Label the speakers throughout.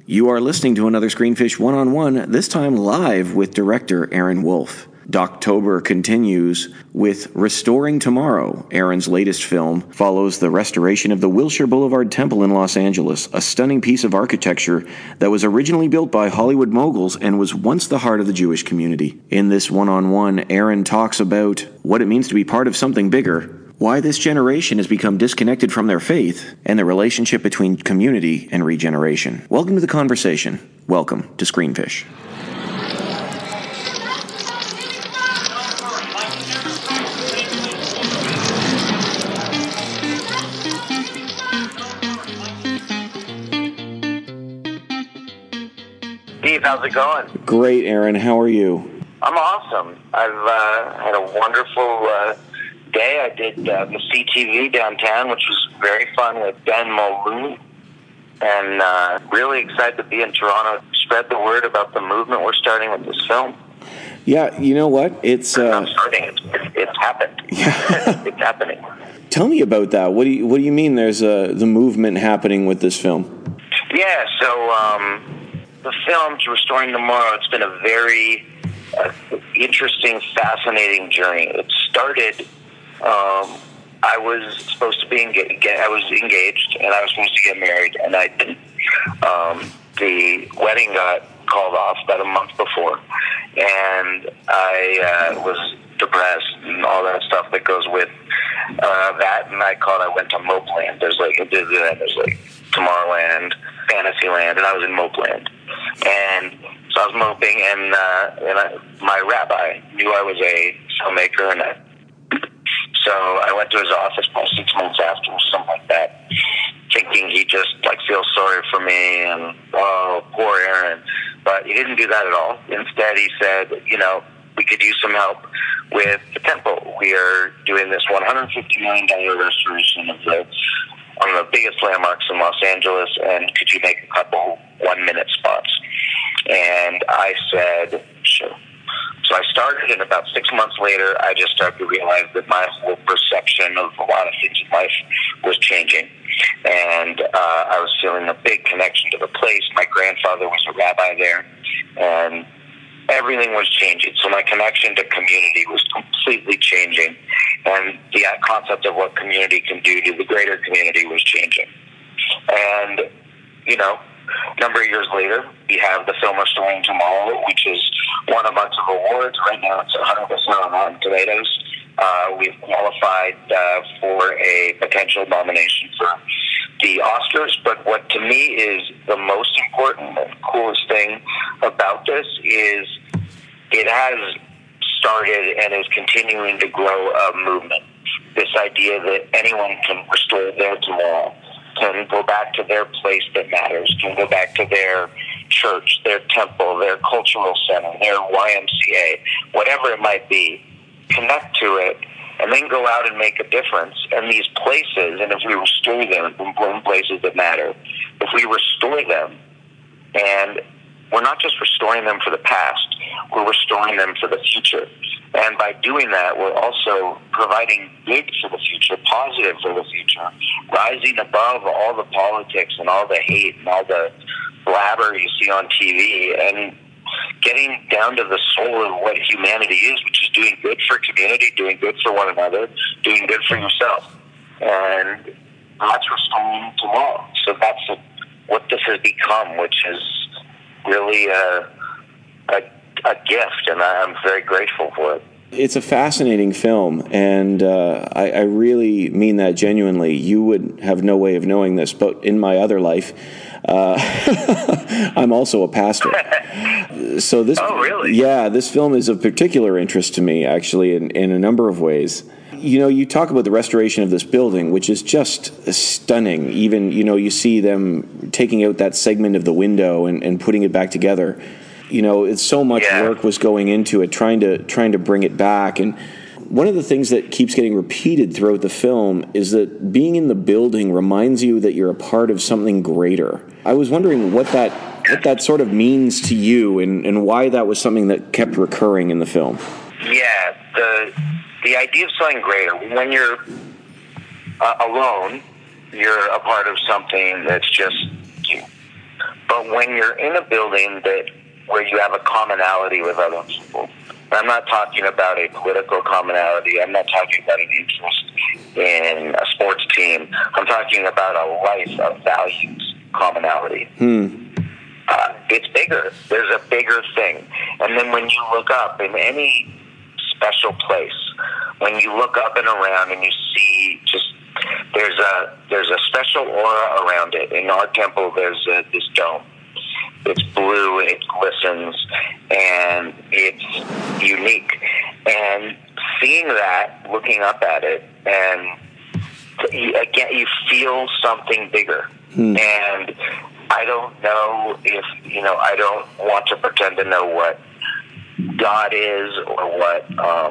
Speaker 1: You are listening to another Screenfish One-on-One, this time live with director Aaron Wolf. Doctober continues with Restoring Tomorrow. Aaron's latest film follows the restoration of the Wilshire Boulevard Temple in Los Angeles, a stunning piece of architecture that was originally built by Hollywood moguls and was once the heart of the Jewish community. In this one-on-one, Aaron talks about what it means to be part of something bigger, why this generation has become disconnected from their faith, and the relationship between community and regeneration. Welcome to the conversation. Welcome to Screenfish.
Speaker 2: Steve, how's it going?
Speaker 1: Great, Aaron. How are you?
Speaker 2: I'm awesome. I've had a wonderful day. I did the CTV downtown, which was very fun with Ben Mulrooney, and really excited to be in Toronto. Spread the word about the movement we're starting with this film.
Speaker 1: Yeah, you know what? It's
Speaker 2: not starting. It's happened.
Speaker 1: Yeah.
Speaker 2: It's happening.
Speaker 1: Tell me about that. What do you mean? There's the movement happening with this film?
Speaker 2: Yeah. So the film Restoring Tomorrow. It's been a very interesting, fascinating journey. It started. I was supposed to be I was engaged, and I was supposed to get married, and I didn't. The wedding got called off about a month before, and I was depressed and all that stuff that goes with that. And I went to Mopeland. There's like Tomorrowland, Fantasyland, and I was in Mopeland, and so I was moping, and my rabbi knew I was a filmmaker, and so I went to his office about 6 months after, something like that, thinking he just feels sorry for me and, oh, poor Aaron. But he didn't do that at all. Instead, he said, we could use some help with the temple. We are doing this $150 million restoration of one of the biggest landmarks in Los Angeles, and could you make a couple 1-minute spots? And I said, sure. So I started, and about 6 months later, I just started to realize that my whole perception of a lot of things in life was changing. And I was feeling a big connection to the place. My grandfather was a rabbi there, and everything was changing. So my connection to community was completely changing. And the concept of what community can do to the greater community was changing. And, a number of years later, we have the film Restoring Tomorrow, which has won a bunch of awards. Right now, it's 100% on Rotten Tomatoes. We've qualified for a potential nomination for the Oscars. But what to me is the most important and coolest thing about this is it has started and is continuing to grow a movement. This idea that anyone can restore their tomorrow, can go back to their place that matters, can go back to their church, their temple, their cultural center, their YMCA, whatever it might be, connect to it, and then go out and make a difference. And these places, and if we restore them, important places that matter, if we restore them, and we're not just restoring them for the past, we're restoring them for the future. And by doing that, we're also providing good for the future, positive for the future, rising above all the politics and all the hate and all the blabber you see on TV, and getting down to the soul of what humanity is, which is doing good for community, doing good for one another, doing good for yourself. And that's Restoring Tomorrow. So that's what this has become, which is really a gift, and I'm very grateful for it.
Speaker 1: It's a fascinating film, and I really mean that genuinely. You would have no way of knowing this, but in my other life, I'm also a pastor. So this,
Speaker 2: oh, really?
Speaker 1: Yeah, this film is of particular interest to me, actually, in a number of ways. You talk about the restoration of this building, which is just stunning. Even, you see them taking out that segment of the window and putting it back together. It's so much work was going into it, trying to bring it back. And one of the things that keeps getting repeated throughout the film is that being in the building reminds you that you're a part of something greater. I was wondering what that sort of means to you, and why that was something that kept recurring in the film.
Speaker 2: Yeah, the idea of something greater. When you're alone, you're a part of something that's just you. But But when you're in a building where you have a commonality with other people, I'm not talking about a political commonality. I'm not talking about an interest in a sports team. I'm talking about a life of values commonality. It's bigger. There's a bigger thing. And then when you look up in any special place, when you look up and around and you see just there's a special aura around it. In our temple, there's this dome. It's blue, it glistens, and it's unique. And seeing that, looking up at it, and again, you feel something bigger. And I don't know if, I don't want to pretend to know what God is or what,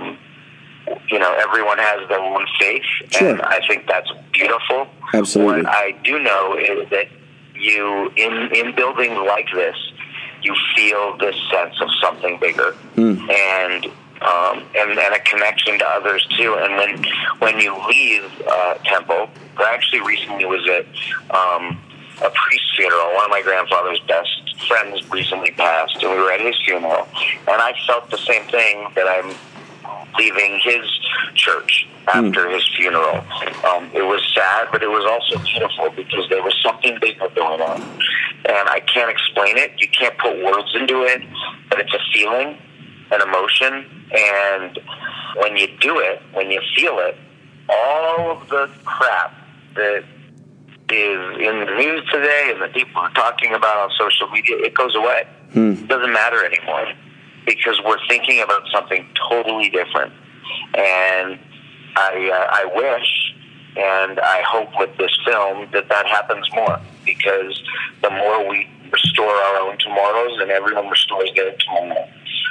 Speaker 2: everyone has their own faith.
Speaker 1: Sure.
Speaker 2: And I think that's beautiful.
Speaker 1: Absolutely.
Speaker 2: What I do know is that you, in buildings like this, you feel this sense of something bigger. And a connection to others too. And when you leave temple, I actually recently was at a priest's funeral. One of my grandfather's best friends recently passed, and we were at his funeral. And I felt the same thing that I'm leaving his church after his funeral. It was sad, but it was also beautiful because there was something bigger going on. And I can't explain it. You can't put words into it, but it's a feeling, an emotion. And when you do it, when you feel it, all of the crap that is in the news today and that people are talking about on social media, it goes away. It doesn't matter anymore because we're thinking about something totally different. And I wish and I hope with this film that happens more, because the more we restore our own tomorrows and everyone restores their tomorrow,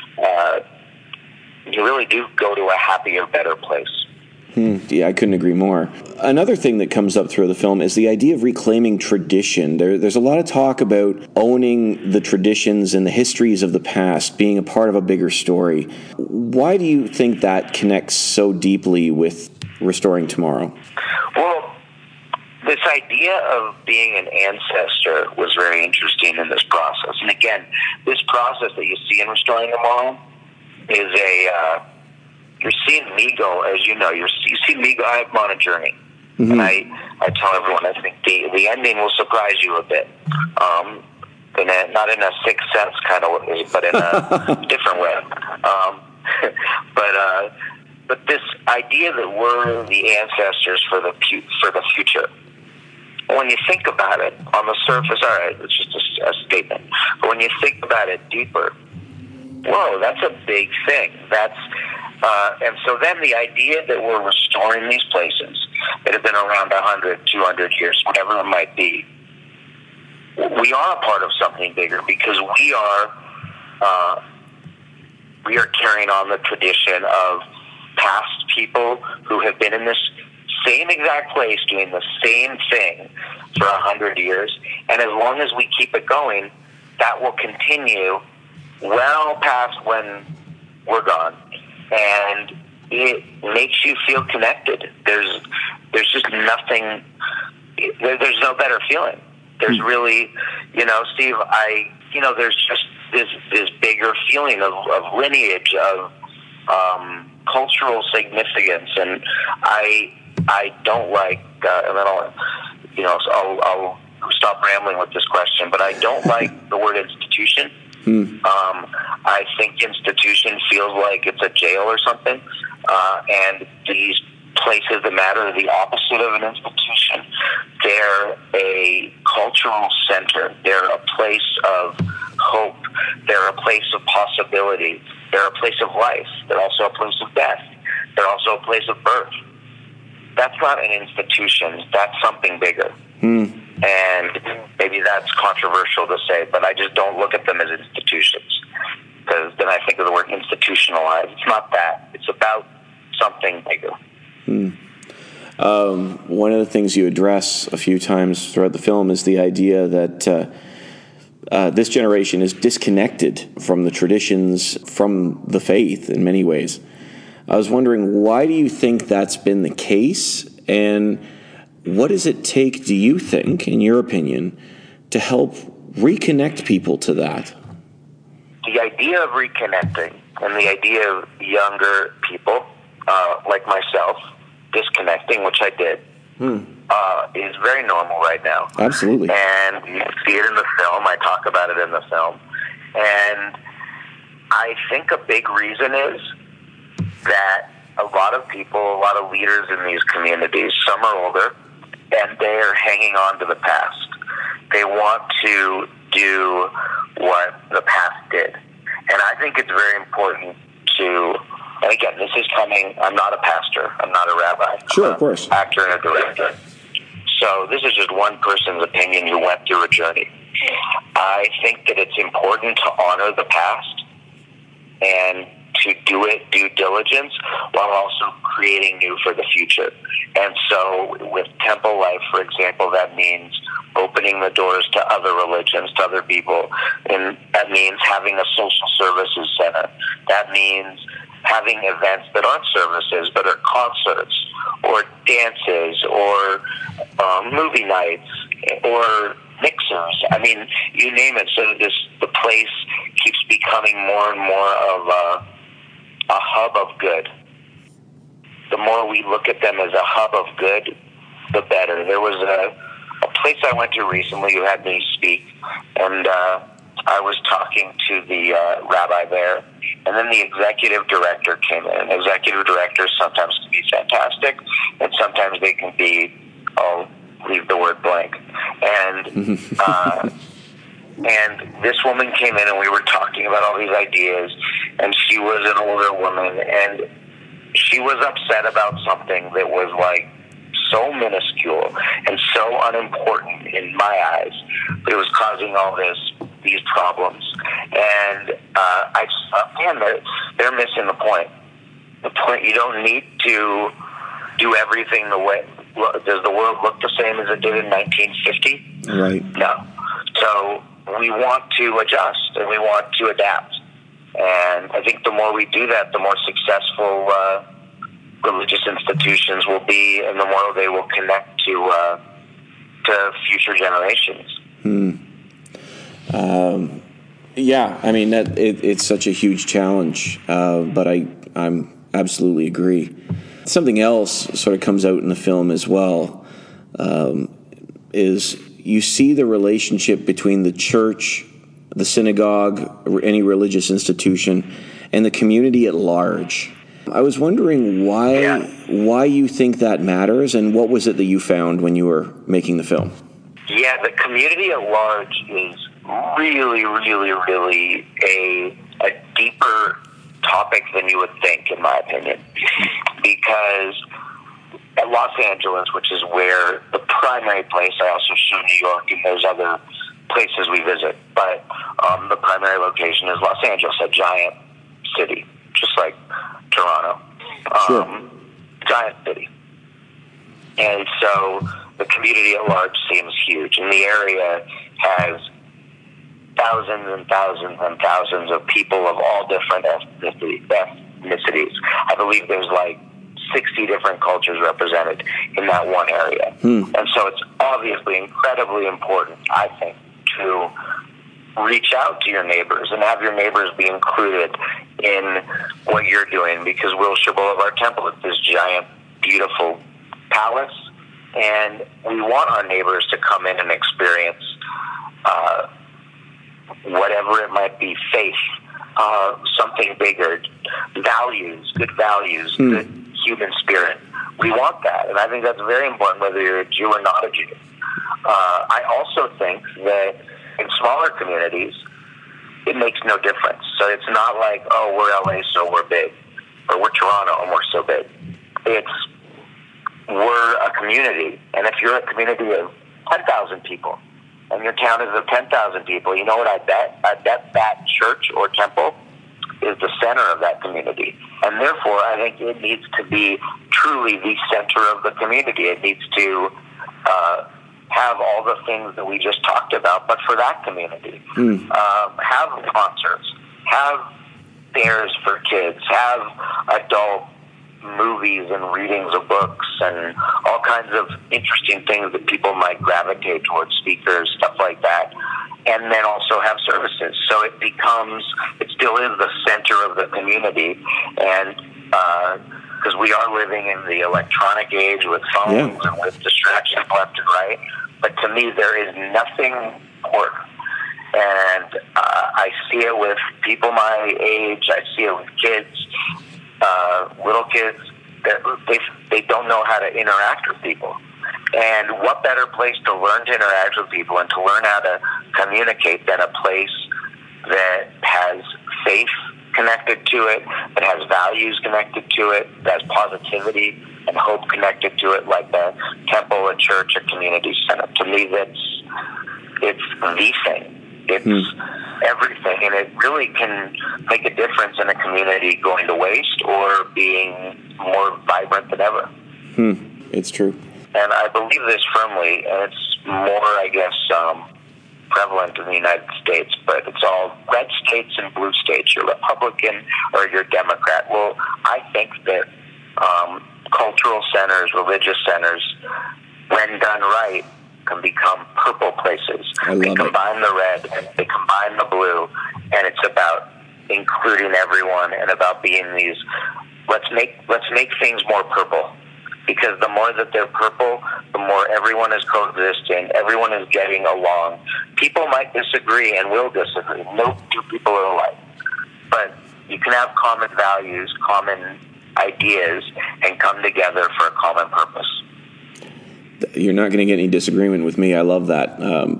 Speaker 2: you really do go to a happier, better place.
Speaker 1: Yeah, I couldn't agree more. Another thing that comes up through the film is the idea of reclaiming tradition. There's a lot of talk about owning the traditions and the histories of the past, being a part of a bigger story. Why do you think that connects so deeply with Restoring Tomorrow?
Speaker 2: Well, this idea of being an ancestor was very interesting in this process. And again, this process that you see in Restoring Tomorrow is you're seeing me go, as you know, you see me go. I'm on a journey, and I tell everyone, I think the ending will surprise you a bit, not in a Sixth Sense kind of way, but in a different way. But this idea that we're the ancestors for the future. When you think about it, on the surface, all right, it's just a statement. But when you think about it deeper, whoa, that's a big thing. And so then the idea that we're restoring these places that have been around 100, 200 years, whatever it might be, we are a part of something bigger because we are carrying on the tradition of past people who have been in this same exact place doing the same thing for 100 years. And as long as we keep it going, that will continue well past when we're gone. And it makes you feel connected. There's just nothing, there's no better feeling. There's really, Steve, there's just this bigger feeling of lineage, of cultural significance. And I don't like, and then I'll stop rambling with this question, but I don't like the word institution. I think institution feels like it's a jail or something, and these places that matter are the opposite of an institution. They're a cultural center. They're a place of hope. They're a place of possibility. They're a place of life. They're also a place of death. They're also a place of birth. That's not an institution. That's something bigger. And maybe that's controversial to say, but I just don't look at them as institutions, because then I think of the word institutionalized. It's not that. It's about something bigger.
Speaker 1: One of the things you address a few times throughout the film is the idea that this generation is disconnected from the traditions, from the faith in many ways. I was wondering, why do you think that's been the case, and what does it take, do you think, in your opinion, to help reconnect people to that?
Speaker 2: The idea of reconnecting and the idea of younger people, like myself, disconnecting, which I did, is very normal right now.
Speaker 1: Absolutely.
Speaker 2: And you see it in the film. I talk about it in the film. And I think a big reason is that a lot of people, a lot of leaders in these communities, some are older, and they're hanging on to the past. They want to do what the past did. And I think it's very important to, and again, this is coming, I'm not a pastor, I'm not a rabbi.
Speaker 1: Sure, of course.
Speaker 2: I'm an actor and a director. So this is just one person's opinion who went through a journey. I think that it's important to honor the past and to do it due diligence while also creating new for the future. And so with Temple Life, for example, that means opening the doors to other religions, to other people. And that means having a social services center. That means having events that aren't services but are concerts or dances or movie nights or mixers. I mean, you name it. So the place keeps becoming more and more of a hub of good. The more we look at them as a hub of good, the better. There was a place I went to recently who had me speak, and I was talking to the rabbi there, and then the executive director came in. Executive directors sometimes can be fantastic, and sometimes they can be, I'll leave the word blank. And and this woman came in, and we were talking about all these ideas, and she was an older woman, and she was upset about something that was like so minuscule and so unimportant in my eyes. It was causing all these problems. And I thought, man, they're missing the point. The point, you don't need to do everything the way. Does the world look the same as it did in 1950?
Speaker 1: Right.
Speaker 2: No. So we want to adjust and we want to adapt. And I think the more we do that, the more successful religious institutions will be, and the more they will connect to future generations.
Speaker 1: Yeah, I mean, it's such a huge challenge, but I'm absolutely agree. Something else sort of comes out in the film as well, is you see the relationship between the church, the synagogue, any religious institution, and the community at large. I was wondering why you think that matters, and what was it that you found when you were making the film?
Speaker 2: Yeah, the community at large is really, really, really a deeper topic than you would think, in my opinion. Because at Los Angeles, which is where the primary place, I also show New York and there's other places we visit, but the primary location is Los Angeles, a giant city, just like Toronto.
Speaker 1: Sure.
Speaker 2: Giant city. And so the community at large seems huge, and the area has thousands and thousands and thousands of people of all different ethnicities. I believe there's like 60 different cultures represented in that one area. And so it's obviously incredibly important, I think, to reach out to your neighbors and have your neighbors be included in what you're doing, because Wilshire Boulevard Temple is this giant, beautiful palace, and we want our neighbors to come in and experience whatever it might be, faith, something bigger, values, good human spirit. We want that, and I think that's very important, whether you're a Jew or not a Jew. I also think that in smaller communities, it makes no difference. So it's not like, oh, we're LA, so we're big, or we're Toronto, and we're so big. We're a community, and if you're a community of 10,000 people, and your town is of 10,000 people, you know what I bet? I bet that church or temple is the center of that community. And therefore, I think it needs to be truly the center of the community. It needs to have all the things that we just talked about, but for that community. Have concerts, have fairs for kids, have adult movies and readings of books and all kinds of interesting things that people might gravitate towards, speakers, stuff like that. and then also have services. So it still is the center of the community, and because we are living in the electronic age with phones and with distractions left and right. But to me, there is nothing more. And I see it with people my age. I see it with kids, little kids. They don't know how to interact with people. And what better place to learn to interact with people and to learn how to communicate than a place that has faith connected to it, that has values connected to it, that has positivity and hope connected to it, like a temple, a church, a community center. To me, it's the thing. It's everything, and it really can make a difference in a community going to waste or being more vibrant than ever.
Speaker 1: It's true.
Speaker 2: And I believe this firmly, and it's more, I guess, prevalent in the United States, but it's all red states and blue states. You're Republican or you're Democrat. Well, I think that cultural centers, religious centers, when done right, can become purple places. They combine the red, and they combine the blue, and it's about including everyone and about being these. Let's make things more purple, because the more that they're purple, the more everyone is coexisting, everyone is getting along. People might disagree and will disagree. No two people are alike, but you can have common values, common ideas, and come together for a common purpose.
Speaker 1: You're not going to get any disagreement with me. I love that.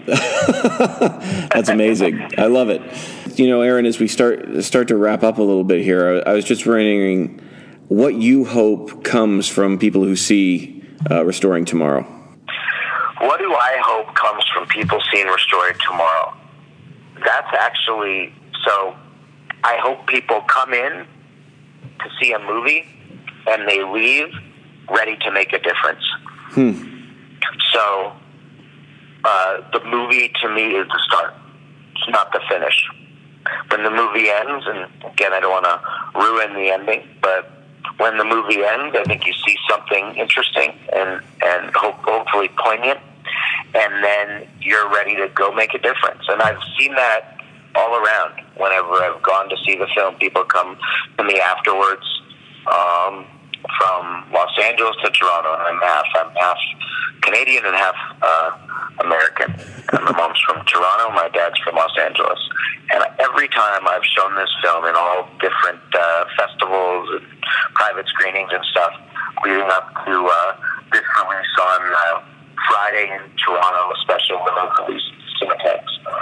Speaker 1: That's amazing. I love it. You know, Aaron, as we start to wrap up a little bit here, I was just wondering what you hope comes from people who see Restoring Tomorrow.
Speaker 2: What do I hope comes from people seeing Restoring Tomorrow? That's actually, so I hope people come in to see a movie and they leave ready to make a difference. So the movie to me is the start. It's not the finish. When the movie ends, and again, I don't want to ruin the ending, but when the movie ends, I think you see something interesting and hopefully poignant, and then you're ready to go make a difference. And I've seen that all around. Whenever I've gone to see the film, people come to me afterwards, from Los Angeles to Toronto, and I'm half Canadian and half American. And my mom's from Toronto, my dad's from Los Angeles. And every time I've shown this film in all different festivals and private screenings and stuff, leading up to this release on Friday in Toronto, a special release Cineplex,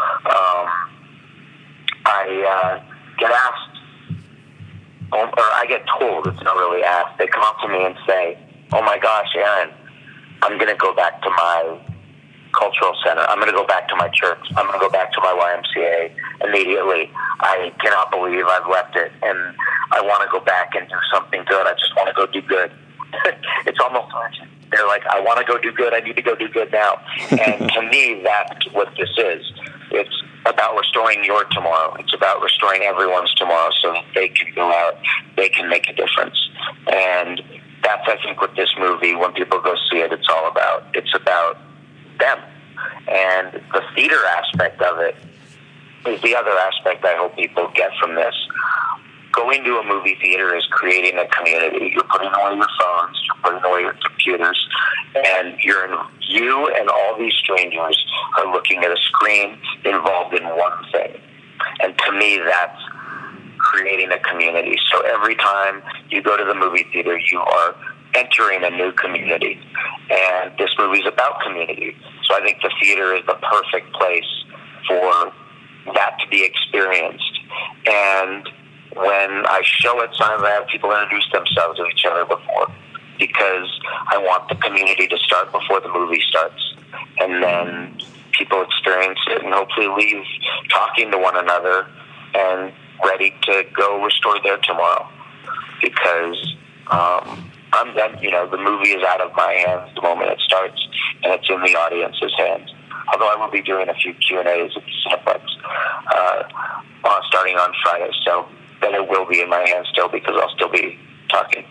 Speaker 2: I get asked, or I get told, it's not really asked, they come up to me and say, "Oh my gosh, Aaron, I'm going to go back to my cultural center. I'm going to go back to my church. I'm going to go back to my YMCA immediately. I cannot believe I've left it, and I want to go back and do something good. I just want to go do good." It's almost urgent. They're like, "I want to go do good. I need to go do good now." And to me, that's what this is. It's about restoring your tomorrow. It's about restoring everyone's tomorrow so that they can go out, they can make a difference. And that's, I think, what this movie, when people go see it, it's all about. It's about them. And the theater aspect of it is the other aspect I hope people get from this. Going to a movie theater is creating a community. You're putting away your phones, you're putting away your computers, and you and all these strangers are looking at a screen involved in one thing. And to me, that's creating a community. So every time you go to the movie theater, you are entering a new community. And this movie is about community. So I think the theater is the perfect place for that to be experienced. And when I show it, sometimes I have people introduce themselves to each other before, because I want the community to start before the movie starts. And then people experience it and hopefully leave talking to one another and ready to go restore their tomorrow. Because I'm done. You know, the movie is out of my hands the moment it starts, and it's in the audience's hands. Although I will be doing a few Q&As at the Cineplex starting on Friday, so then it will be in my hands still, because I'll still be talking.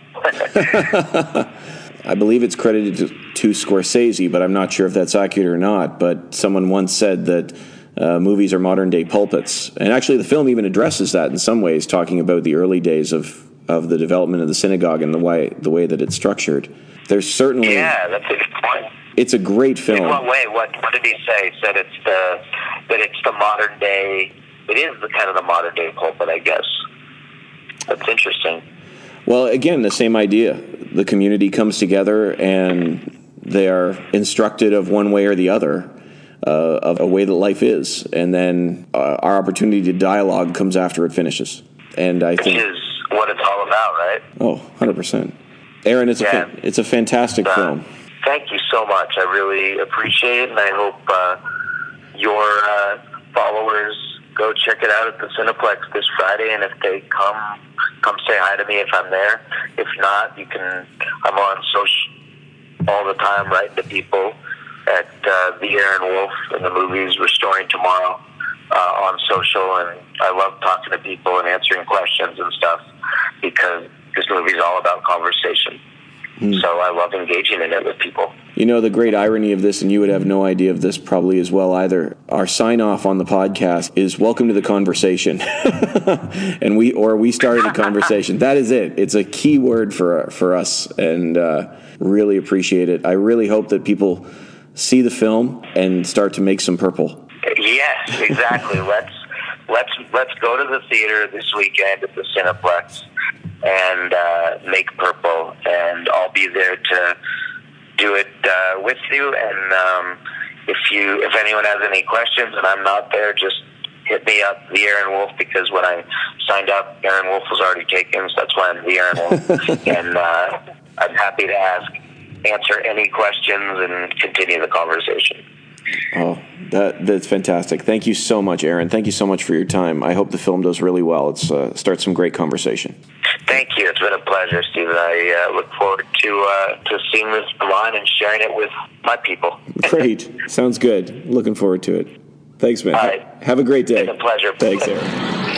Speaker 1: I believe it's credited to Scorsese, but I'm not sure if that's accurate or not. But someone once said that movies are modern-day pulpits. And actually, the film even addresses that in some ways, talking about the early days of the development of the synagogue and the way that it's structured. There's certainly...
Speaker 2: Yeah, that's a good point.
Speaker 1: It's a great film.
Speaker 2: In what way? What did he say? He said it's the modern day... It is the kind of the modern day pulpit, I guess. That's interesting.
Speaker 1: Well, again, the same idea. The community comes together and they are instructed of one way or the other, of a way that life is. And then our opportunity to dialogue comes after it finishes. And I think...
Speaker 2: Which is what it's all about, right?
Speaker 1: Oh, 100%. Aaron, it's a fantastic film.
Speaker 2: Thank you so much. I really appreciate it, and I hope your followers go check it out at the Cineplex this Friday, and if they come say hi to me if I'm there. If not, I'm on social all the time, writing to people at the Aaron Wolf and the movies Restoring Tomorrow on social, and I love talking to people and answering questions and stuff because this movie's all about conversation. So I love engaging in it with people.
Speaker 1: You know, the great irony of this, and you would have no idea of this probably as well either, our sign-off on the podcast is welcome to the conversation. And we started a conversation. That is it. It's a key word for us, and really appreciate it. I really hope that people see the film and start to make some purple.
Speaker 2: Yes, exactly. Let's go to the theater this weekend at the Cineplex and make purple, and I'll be there to do it with you. And if anyone has any questions and I'm not there, just hit me up, the Aaron Wolf, because when I signed up, Aaron Wolf was already taken, so that's why I'm the Aaron Wolf. And I'm happy to answer any questions and continue the conversation.
Speaker 1: Oh, that's fantastic. Thank you so much, Aaron. Thank you so much for your time. I hope the film does really well. It's starts some great conversation.
Speaker 2: Thank you. It's been a pleasure, Stephen. I look forward to seeing this online and sharing it with my people.
Speaker 1: Great. Sounds good. Looking forward to it. Thanks, man.
Speaker 2: All right.
Speaker 1: Have a great day.
Speaker 2: It's a pleasure.
Speaker 1: Thanks, Aaron.